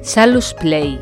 Salus Play.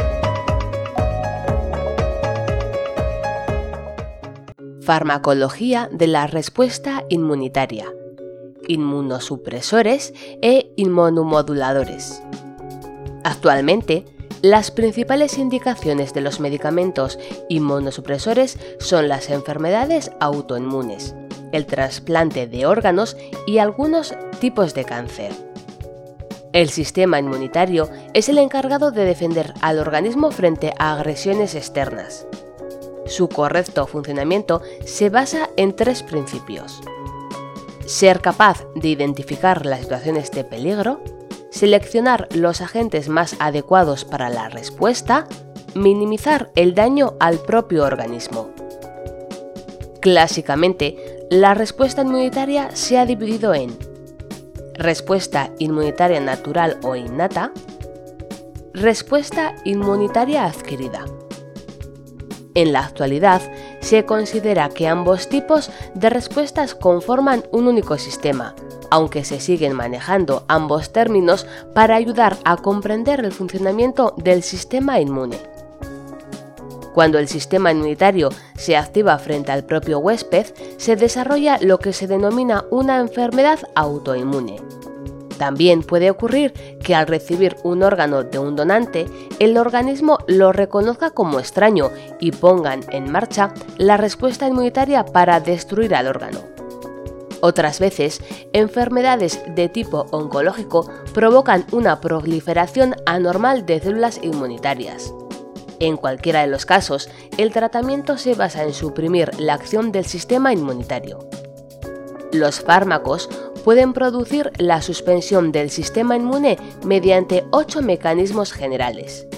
Farmacología de la respuesta inmunitaria, inmunosupresores e inmunomoduladores. Actualmente, las principales indicaciones de los medicamentos inmunosupresores son las enfermedades autoinmunes, el trasplante de órganos y algunos tipos de cáncer. El sistema inmunitario es el encargado de defender al organismo frente a agresiones externas. Su correcto funcionamiento se basa en tres principios: ser capaz de identificar las situaciones de peligro, seleccionar los agentes más adecuados para la respuesta, minimizar el daño al propio organismo. Clásicamente, la respuesta inmunitaria se ha dividido en respuesta inmunitaria natural o innata, respuesta inmunitaria adquirida. En la actualidad, se considera que ambos tipos de respuestas conforman un único sistema, aunque se siguen manejando ambos términos para ayudar a comprender el funcionamiento del sistema inmune. Cuando el sistema inmunitario se activa frente al propio huésped, se desarrolla lo que se denomina una enfermedad autoinmune. También puede ocurrir que al recibir un órgano de un donante, el organismo lo reconozca como extraño y pongan en marcha la respuesta inmunitaria para destruir al órgano. Otras veces, enfermedades de tipo oncológico provocan una proliferación anormal de células inmunitarias. En cualquiera de los casos, el tratamiento se basa en suprimir la acción del sistema inmunitario. Los fármacos pueden producir la suspensión del sistema inmune mediante 8 mecanismos generales.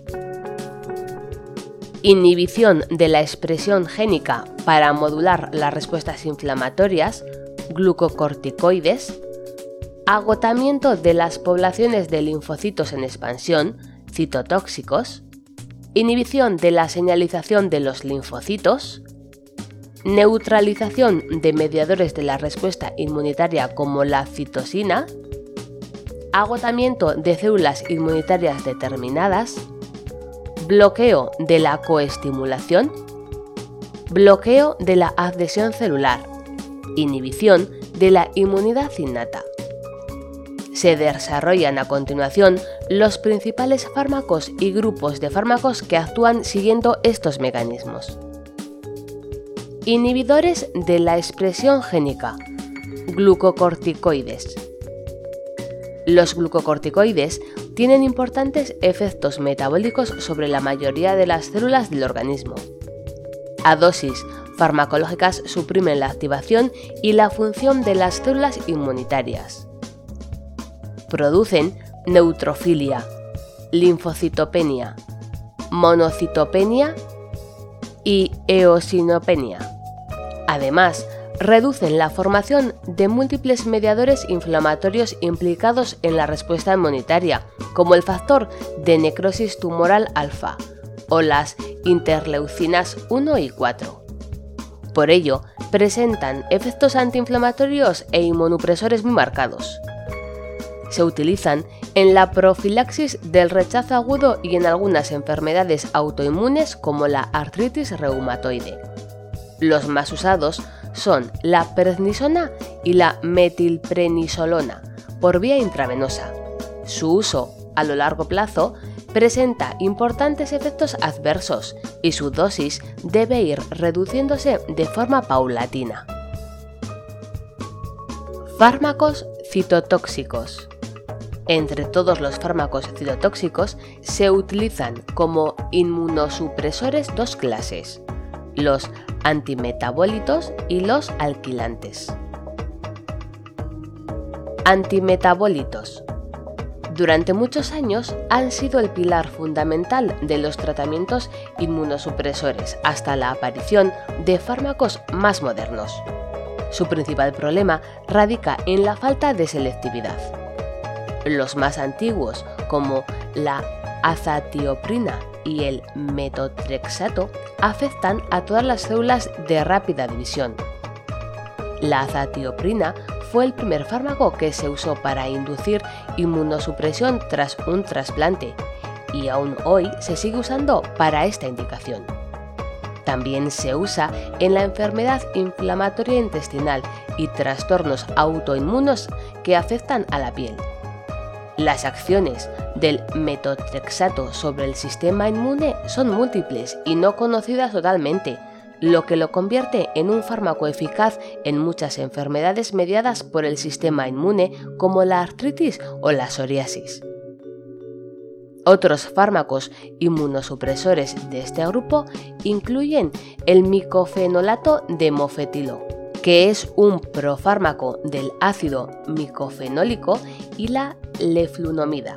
Inhibición de la expresión génica para modular las respuestas inflamatorias, glucocorticoides, agotamiento de las poblaciones de linfocitos en expansión, citotóxicos, inhibición de la señalización de los linfocitos, neutralización de mediadores de la respuesta inmunitaria como la citosina, agotamiento de células inmunitarias determinadas, bloqueo de la coestimulación, bloqueo de la adhesión celular, inhibición de la inmunidad innata. Se desarrollan a continuación los principales fármacos y grupos de fármacos que actúan siguiendo estos mecanismos. Inhibidores de la expresión génica, glucocorticoides. Los glucocorticoides tienen importantes efectos metabólicos sobre la mayoría de las células del organismo. A dosis farmacológicas suprimen la activación y la función de las células inmunitarias. Producen neutrofilia, linfocitopenia, monocitopenia y eosinopenia. Además, reducen la formación de múltiples mediadores inflamatorios implicados en la respuesta inmunitaria, como el factor de necrosis tumoral alfa o las interleucinas 1 y 4. Por ello, presentan efectos antiinflamatorios e inmunosupresores muy marcados. Se utilizan en la profilaxis del rechazo agudo y en algunas enfermedades autoinmunes como la artritis reumatoide. Los más usados son la prednisona y la metilprenisolona por vía intravenosa. Su uso a lo largo plazo presenta importantes efectos adversos y su dosis debe ir reduciéndose de forma paulatina. Fármacos citotóxicos. Entre todos los fármacos citotóxicos se utilizan como inmunosupresores dos clases: los antimetabólitos y los alquilantes. Antimetabólitos. Durante muchos años han sido el pilar fundamental de los tratamientos inmunosupresores hasta la aparición de fármacos más modernos. Su principal problema radica en la falta de selectividad. Los más antiguos, como la azatioprina y el metotrexato, afectan a todas las células de rápida división. La azatioprina fue el primer fármaco que se usó para inducir inmunosupresión tras un trasplante y aún hoy se sigue usando para esta indicación. También se usa en la enfermedad inflamatoria intestinal y trastornos autoinmunes que afectan a la piel. Las acciones del metotrexato sobre el sistema inmune son múltiples y no conocidas totalmente, lo que lo convierte en un fármaco eficaz en muchas enfermedades mediadas por el sistema inmune como la artritis o la psoriasis. Otros fármacos inmunosupresores de este grupo incluyen el micofenolato de mofetilo, que es un profármaco del ácido micofenólico, y la leflunomida.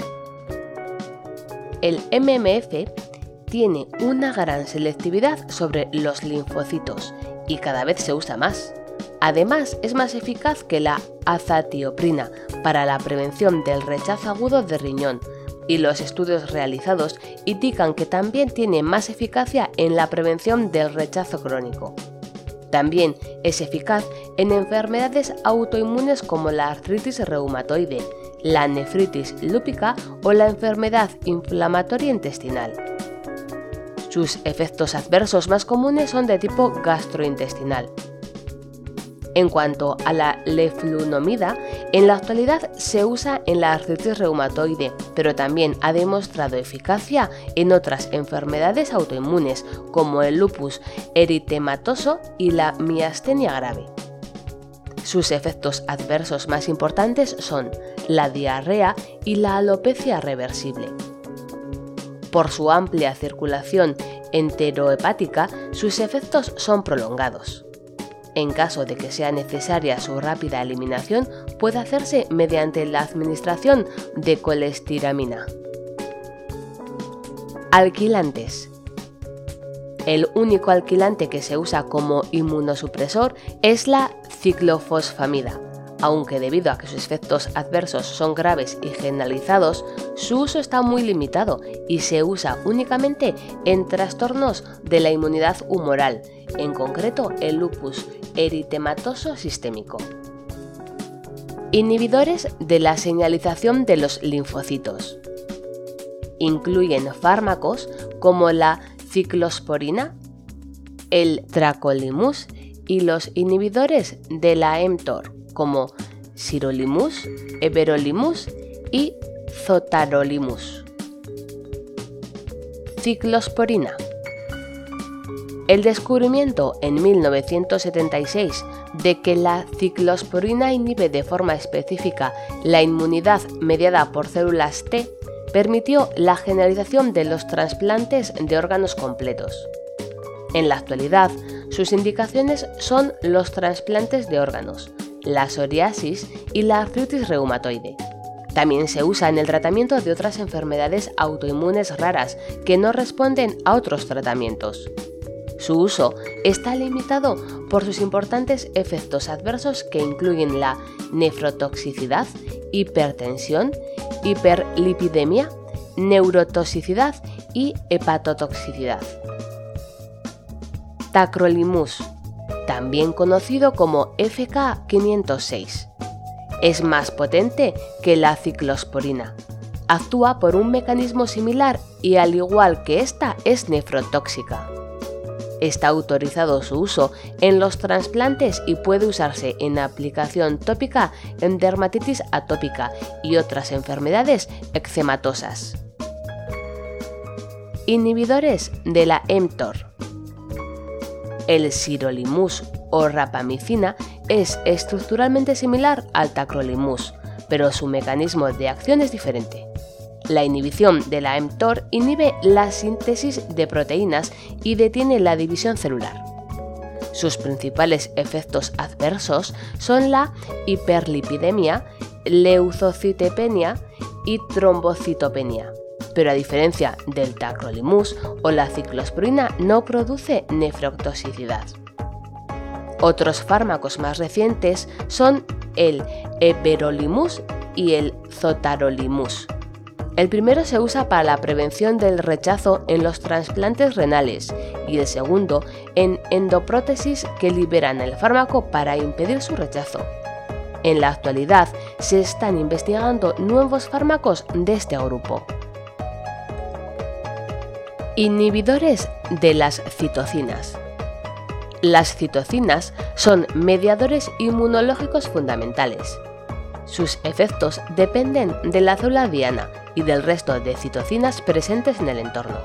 El MMF tiene una gran selectividad sobre los linfocitos y cada vez se usa más. Además, es más eficaz que la azatioprina para la prevención del rechazo agudo de riñón, y los estudios realizados indican que también tiene más eficacia en la prevención del rechazo crónico. También es eficaz en enfermedades autoinmunes como la artritis reumatoide, la nefritis lúpica o la enfermedad inflamatoria intestinal. Sus efectos adversos más comunes son de tipo gastrointestinal. En cuanto a la leflunomida, en la actualidad se usa en la artritis reumatoide, pero también ha demostrado eficacia en otras enfermedades autoinmunes como el lupus eritematoso y la miastenia grave. Sus efectos adversos más importantes son la diarrea y la alopecia reversible. Por su amplia circulación enterohepática, sus efectos son prolongados. En caso de que sea necesaria su rápida eliminación, puede hacerse mediante la administración de colestiramina. Alquilantes. El único alquilante que se usa como inmunosupresor es la ciclofosfamida, aunque debido a que sus efectos adversos son graves y generalizados, su uso está muy limitado y se usa únicamente en trastornos de la inmunidad humoral, en concreto el lupus eritematoso sistémico. Inhibidores de la señalización de los linfocitos. Incluyen fármacos como la ciclosporina, el tacrolimus y los inhibidores de la mTOR como sirolimus, everolimus y zotarolimus. Ciclosporina. El descubrimiento en 1976 de que la ciclosporina inhibe de forma específica la inmunidad mediada por células T permitió la generalización de los trasplantes de órganos completos. En la actualidad, sus indicaciones son los trasplantes de órganos, la psoriasis y la artritis reumatoide. También se usa en el tratamiento de otras enfermedades autoinmunes raras que no responden a otros tratamientos. Su uso está limitado por sus importantes efectos adversos que incluyen la nefrotoxicidad, hipertensión, hiperlipidemia, neurotoxicidad y hepatotoxicidad. Tacrolimus, también conocido como FK506, es más potente que la ciclosporina. Actúa por un mecanismo similar y al igual que esta es nefrotóxica. Está autorizado su uso en los trasplantes y puede usarse en aplicación tópica en dermatitis atópica y otras enfermedades eczematosas. Inhibidores de la mTOR. El sirolimus o rapamicina es estructuralmente similar al tacrolimus, pero su mecanismo de acción es diferente. La inhibición de la mTOR inhibe la síntesis de proteínas y detiene la división celular. Sus principales efectos adversos son la hiperlipidemia, leucocitopenia y trombocitopenia, pero a diferencia del tacrolimus o la ciclosporina no produce nefrotoxicidad. Otros fármacos más recientes son el everolimus y el zotarolimus. El primero se usa para la prevención del rechazo en los trasplantes renales y el segundo en endoprótesis que liberan el fármaco para impedir su rechazo. En la actualidad se están investigando nuevos fármacos de este grupo. Inhibidores de las citocinas. Las citocinas son mediadores inmunológicos fundamentales. Sus efectos dependen de la célula diana y del resto de citocinas presentes en el entorno.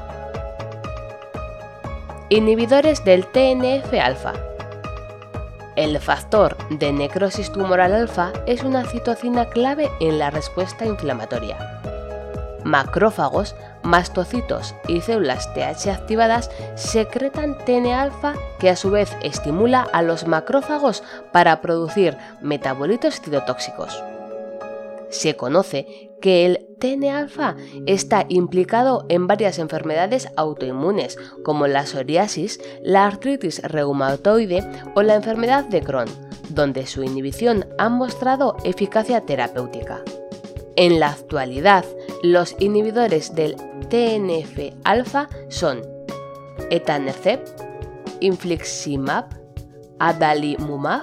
Inhibidores del TNF-alfa. El factor de necrosis tumoral alfa es una citocina clave en la respuesta inflamatoria. Macrófagos, mastocitos y células TH activadas secretan TNA-alfa que a su vez estimula a los macrófagos para producir metabolitos citotóxicos. Se conoce que el TNA-alfa está implicado en varias enfermedades autoinmunes como la psoriasis, la artritis reumatoide o la enfermedad de Crohn, donde su inhibición ha mostrado eficacia terapéutica. En la actualidad, los inhibidores del TNF-alfa son etanercept, infliximab, adalimumab,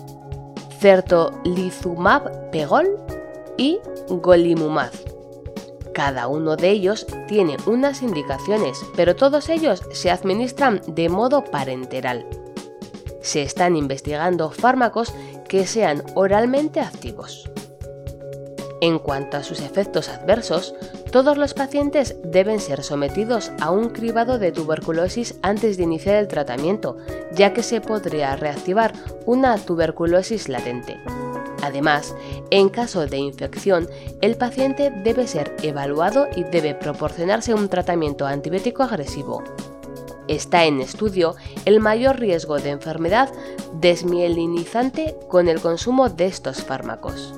certolizumab pegol y golimumab. Cada uno de ellos tiene unas indicaciones, pero todos ellos se administran de modo parenteral. Se están investigando fármacos que sean oralmente activos. En cuanto a sus efectos adversos, todos los pacientes deben ser sometidos a un cribado de tuberculosis antes de iniciar el tratamiento, ya que se podría reactivar una tuberculosis latente. Además, en caso de infección, el paciente debe ser evaluado y debe proporcionarse un tratamiento antibiótico agresivo. Está en estudio el mayor riesgo de enfermedad desmielinizante con el consumo de estos fármacos.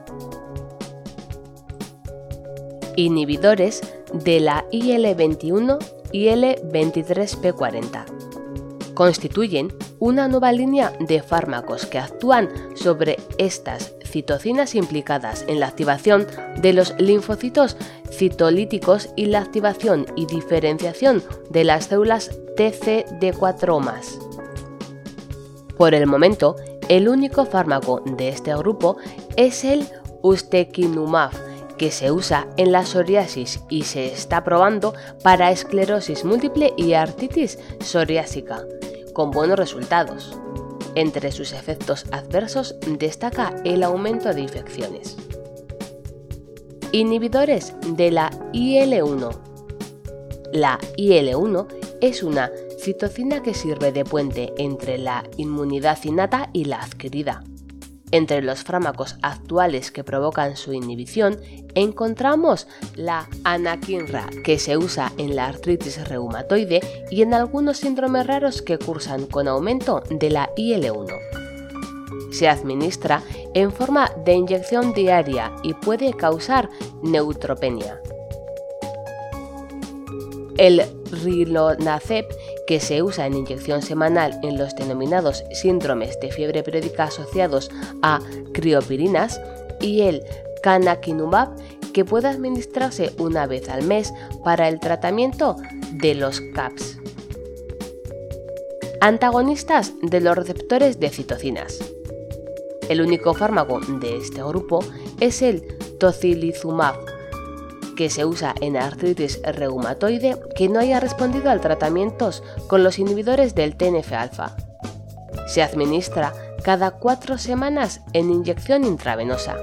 Inhibidores de la IL-21 y IL-23P40. Constituyen una nueva línea de fármacos que actúan sobre estas citocinas implicadas en la activación de los linfocitos citolíticos y la activación y diferenciación de las células TCD4+. Por el momento, el único fármaco de este grupo es el ustekinumab, que se usa en la psoriasis y se está probando para esclerosis múltiple y artritis psoriásica, con buenos resultados. Entre sus efectos adversos destaca el aumento de infecciones. Inhibidores de la IL-1. La IL-1 es una citocina que sirve de puente entre la inmunidad innata y la adquirida. Entre los fármacos actuales que provocan su inhibición encontramos la anakinra, que se usa en la artritis reumatoide y en algunos síndromes raros que cursan con aumento de la IL-1. Se administra en forma de inyección diaria y puede causar neutropenia. El rilonacept, que se usa en inyección semanal en los denominados síndromes de fiebre periódica asociados a criopirinas, y el canakinumab, que puede administrarse una vez al mes para el tratamiento de los CAPS. Antagonistas de los receptores de citocinas. El único fármaco de este grupo es el tocilizumab, que se usa en artritis reumatoide que no haya respondido al tratamientos con los inhibidores del TNF-alfa. Se administra cada 4 semanas en inyección intravenosa.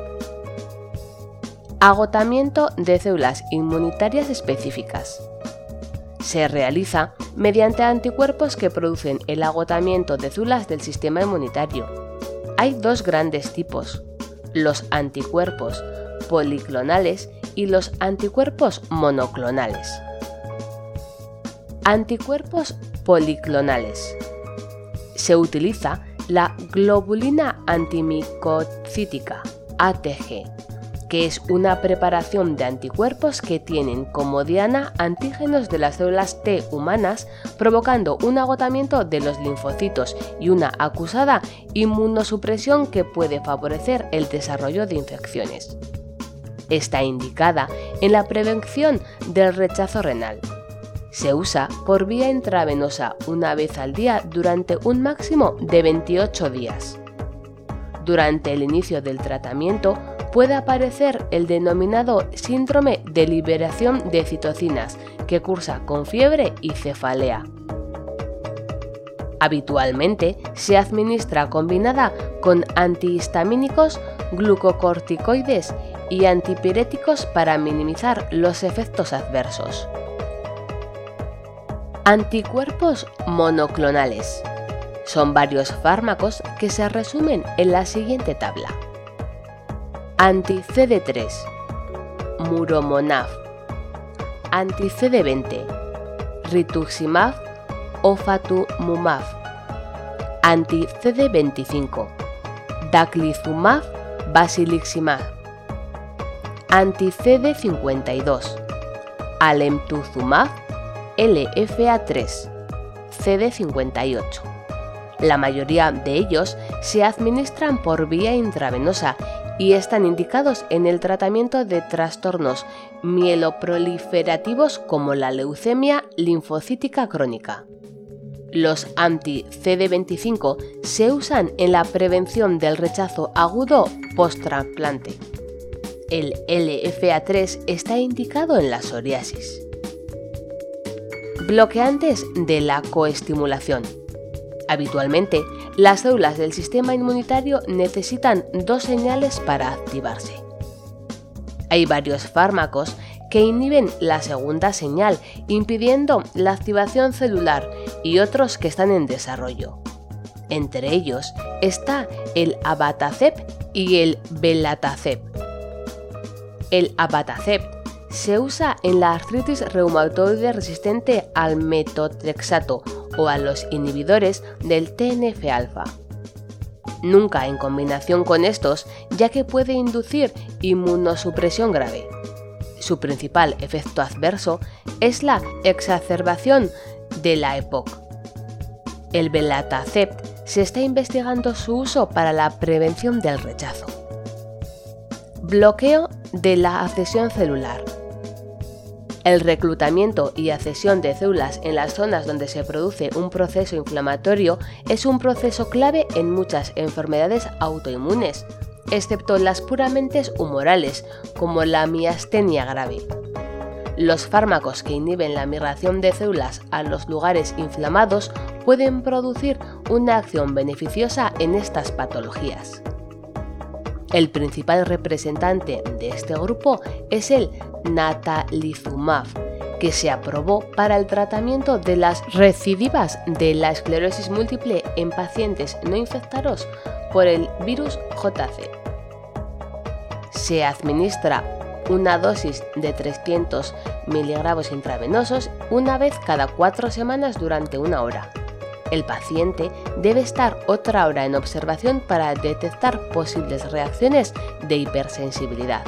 Agotamiento de células inmunitarias específicas. Se realiza mediante anticuerpos que producen el agotamiento de células del sistema inmunitario. Hay dos grandes tipos: los anticuerpos policlonales y los anticuerpos monoclonales. Anticuerpos policlonales. Se utiliza la globulina antimicocítica, ATG, que es una preparación de anticuerpos que tienen como diana antígenos de las células T humanas, provocando un agotamiento de los linfocitos y una acusada inmunosupresión que puede favorecer el desarrollo de infecciones. Está indicada en la prevención del rechazo renal. Se usa por vía intravenosa una vez al día durante un máximo de 28 días. Durante el inicio del tratamiento, puede aparecer el denominado síndrome de liberación de citocinas, que cursa con fiebre y cefalea. Habitualmente se administra combinada con antihistamínicos, glucocorticoides y antipiréticos para minimizar los efectos adversos. Anticuerpos monoclonales. Son varios fármacos que se resumen en la siguiente tabla. Anti-CD3, Muromonab. Anti-CD20, Rituximab o Fatumumab. Anti-CD25, Daclizumab, Basiliximab. Anti-CD52, Alemtuzumab, LFA3, CD58. La mayoría de ellos se administran por vía intravenosa y están indicados en el tratamiento de trastornos mieloproliferativos como la leucemia linfocítica crónica. Los anti-CD25 se usan en la prevención del rechazo agudo post-trasplante. El LFA3 está indicado en la psoriasis. Bloqueantes de la coestimulación. Habitualmente, las células del sistema inmunitario necesitan dos señales para activarse. Hay varios fármacos que inhiben la segunda señal, impidiendo la activación celular, y otros que están en desarrollo. Entre ellos está el abatacept y el belatacept. El abatacept se usa en la artritis reumatoide resistente al metotrexato o a los inhibidores del TNF-alfa. Nunca en combinación con estos, ya que puede inducir inmunosupresión grave. Su principal efecto adverso es la exacerbación de la EPOC. El belatacept se está investigando su uso para la prevención del rechazo. Bloqueo de la adhesión celular. El reclutamiento y adhesión de células en las zonas donde se produce un proceso inflamatorio es un proceso clave en muchas enfermedades autoinmunes, excepto las puramente humorales, como la miastenia grave. Los fármacos que inhiben la migración de células a los lugares inflamados pueden producir una acción beneficiosa en estas patologías. El principal representante de este grupo es el natalizumab, que se aprobó para el tratamiento de las recidivas de la esclerosis múltiple en pacientes no infectados por el virus JC. Se administra una dosis de 300 mg intravenosos una vez cada 4 semanas durante 1 hora. El paciente debe estar otra hora en observación para detectar posibles reacciones de hipersensibilidad.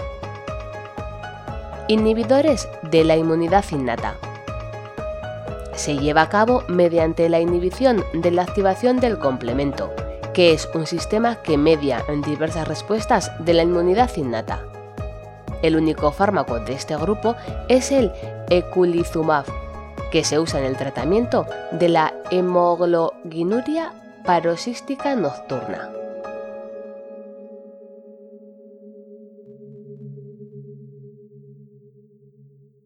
Inhibidores de la inmunidad innata. Se lleva a cabo mediante la inhibición de la activación del complemento, que es un sistema que media en diversas respuestas de la inmunidad innata. El único fármaco de este grupo es el eculizumab, que se usa en el tratamiento de la hemoglobinuria paroxística nocturna.